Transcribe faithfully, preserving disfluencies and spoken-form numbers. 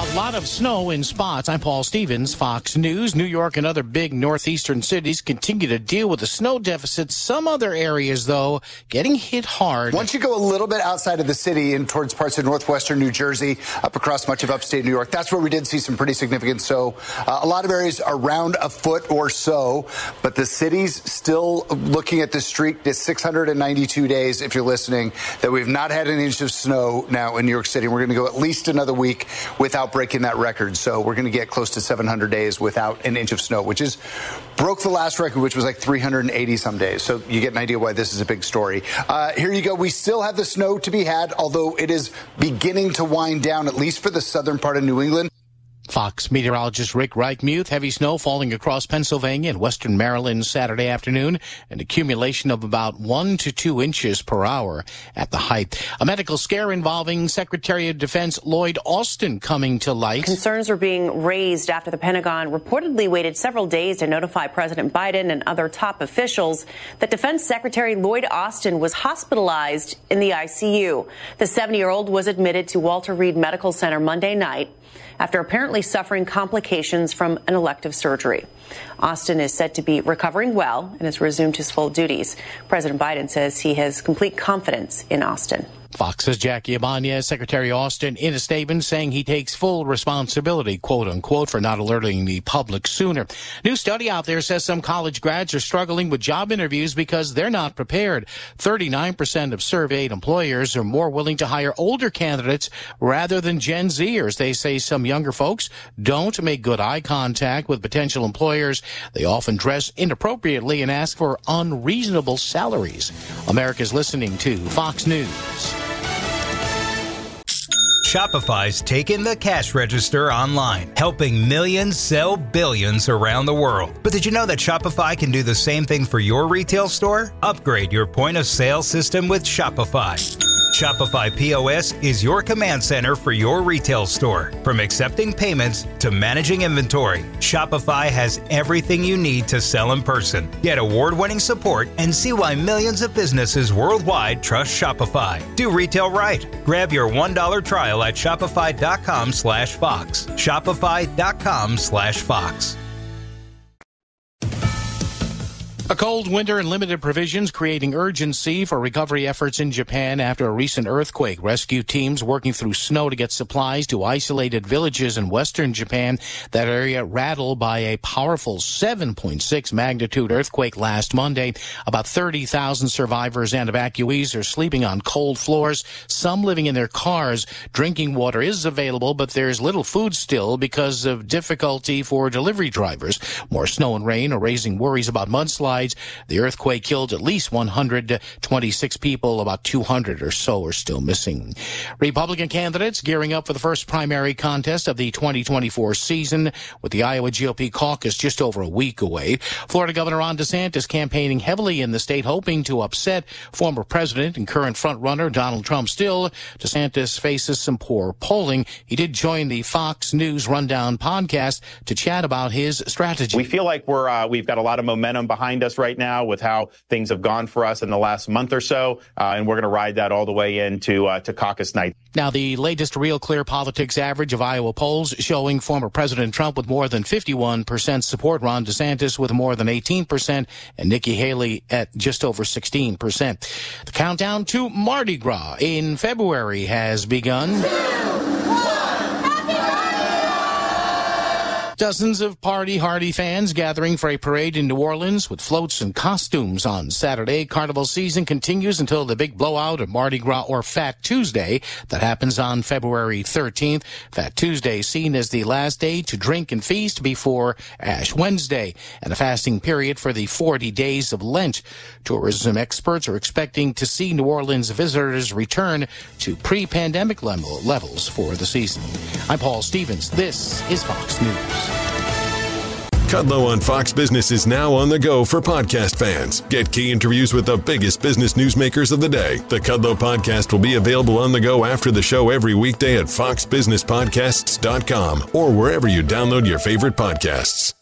A lot of snow in spots. I'm Paul Stevens, Fox News. New York and other big northeastern cities continue to deal with the snow deficit. Some other areas, though, getting hit hard. Once you go a little bit outside of the city and towards parts of northwestern New Jersey, up across much of upstate New York, that's where we did see some pretty significant snow. Uh, a lot of areas around a foot or so, but the cities still looking at the streak to six hundred ninety-two days, if you're listening, that we've not had an inch of snow now in New York City. We're going to go at least another week without breaking that record. So we're going to get close to seven hundred days without an inch of snow, which is broke the last record, which was like three hundred eighty some days. So you get an idea why this is a big story. Uh, here you go. We still have the snow to be had, although it is beginning to wind down, at least for the southern part of New England. Fox meteorologist Rick Reichmuth. Heavy snow falling across Pennsylvania and western Maryland Saturday afternoon. An accumulation of about one to two inches per hour at the height. A medical scare involving Secretary of Defense Lloyd Austin coming to light. Concerns are being raised after the Pentagon reportedly waited several days to notify President Biden and other top officials that Defense Secretary Lloyd Austin was hospitalized in the I C U. The seventy-year-old was admitted to Walter Reed Medical Center Monday night after apparently suffering complications from an elective surgery. Austin is said to be recovering well and has resumed his full duties. President Biden says he has complete confidence in Austin. Fox's Jackie Ibanez, Secretary Austin, in a statement saying he takes full responsibility, quote unquote, for not alerting the public sooner. New study out there says some college grads are struggling with job interviews because they're not prepared. thirty-nine percent of surveyed employers are more willing to hire older candidates rather than Gen Zers. They say some younger folks don't make good eye contact with potential employers. They often dress inappropriately and ask for unreasonable salaries. America's listening to Fox News. Shopify's taken the cash register online, helping millions sell billions around the world. But did you know that Shopify can do the same thing for your retail store? Upgrade your point of sale system with Shopify. Shopify P O S is your command center for your retail store. From accepting payments to managing inventory, Shopify has everything you need to sell in person. Get award-winning support and see why millions of businesses worldwide trust Shopify. Do retail right. Grab your one dollar trial at shopify.com slash Fox. Shopify.com slash Fox. A cold winter and limited provisions creating urgency for recovery efforts in Japan after a recent earthquake. Rescue teams working through snow to get supplies to isolated villages in western Japan. That area rattled by a powerful seven point six magnitude earthquake last Monday. About thirty thousand survivors and evacuees are sleeping on cold floors, some living in their cars. Drinking water is available, but there's little food still because of difficulty for delivery drivers. More snow and rain are raising worries about mudslides. The earthquake killed at least one hundred twenty-six people. About two hundred or so are still missing. Republican candidates gearing up for the first primary contest of the twenty twenty-four season, with the Iowa G O P caucus just over a week away. Florida Governor Ron DeSantis campaigning heavily in the state, hoping to upset former president and current frontrunner Donald Trump. Still, DeSantis faces some poor polling. He did join the Fox News Rundown podcast to chat about his strategy. We feel like we're uh, we've got a lot of momentum behind us right now with how things have gone for us in the last month or so, uh, and we're going to ride that all the way into uh, to caucus night. Now, the latest Real Clear Politics average of Iowa polls showing former President Trump with more than fifty-one percent support, Ron DeSantis with more than eighteen percent, and Nikki Haley at just over sixteen percent. The countdown to Mardi Gras in February has begun. Dozens of party-hardy fans gathering for a parade in New Orleans with floats and costumes on Saturday. Carnival season continues until the big blowout of Mardi Gras, or Fat Tuesday, that happens on February thirteenth. Fat Tuesday seen as the last day to drink and feast before Ash Wednesday, and a fasting period for the forty days of Lent. Tourism experts are expecting to see New Orleans visitors return to pre-pandemic levels for the season. I'm Paul Stevens. This is Fox News. Kudlow on Fox Business is now on the go for podcast fans. Get key interviews with the biggest business newsmakers of the day. The Kudlow podcast will be available on the go after the show every weekday at fox business podcasts dot com or wherever you download your favorite podcasts.